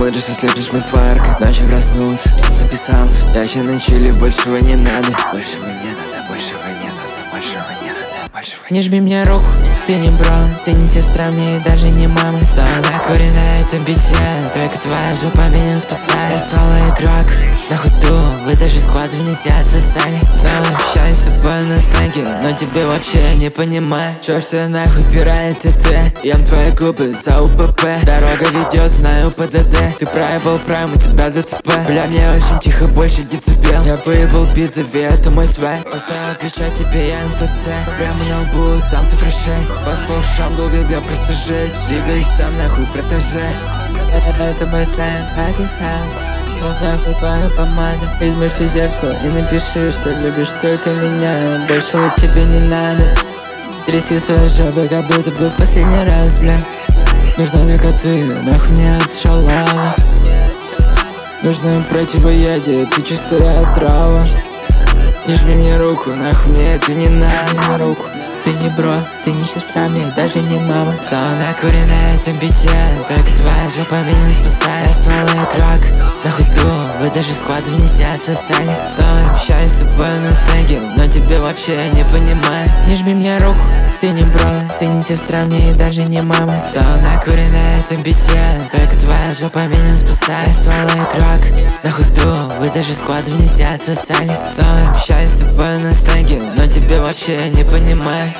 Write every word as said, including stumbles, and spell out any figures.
смотришь, ослепнешь мы сварка. Ночью проснулся, записался. Я еще на чили, большего не надо. Большего не надо, большего не надо, большего не надо, большего. Не жми мне руку, ты не бро, ты не сестра мне и даже не мама. Снова накуренная эта битья, только твоя жопа меня спасает. Я соло игрок, на ходу, вы даже склад вниз отсосали. Снова общаюсь с тобой на стенке, но тебе вообще не понимаю. Чё ж ты нахуй пирает это? Ем твои губы за УПП. Дорога ведет, знаю ПДД. Ты проебал прайм, у тебя ДЦП. Бля, мне очень тихо, больше децибел. Я выебал битве, это мой свайп. Поставил печать тебе, я МФЦ. Прямо на лбу, там цифра шесть. Поспал шам, долго, бля, просто жесть. Двигаюсь сам, нахуй, протеже. Это мой сленг, как и сам. Нахуй твою помаду. Измерьте зеркало и напиши, что любишь только меня. Большего тебе не надо. Тряси своей жопой, как будто бы в последний раз, бля. Нужна только ты, нахуй не отшалала. Нужно противоядие, ты чистая отрава. Не жми мне руку, нахуй мне это не надо. Руку. Ты не бро, ты не сестра мне, даже не мама. Снова накуренная эта битья, только твоя жопа меня спасает. Я соло игрок, на ходу, вы даже склад вниз отсосали. Снова общаюсь с тобой на стенге, но тебе вообще не понимаю. Не жми мне руку, ты не бро, ты не сестра мне и даже не мама. Снова накуренная эта битья, только твоя жопа меня спасает. Я соло игрок, на ходу, вы даже склад вниз отсосали. Снова общаюсь с тобой на стенге, но тебе вообще не понимаю.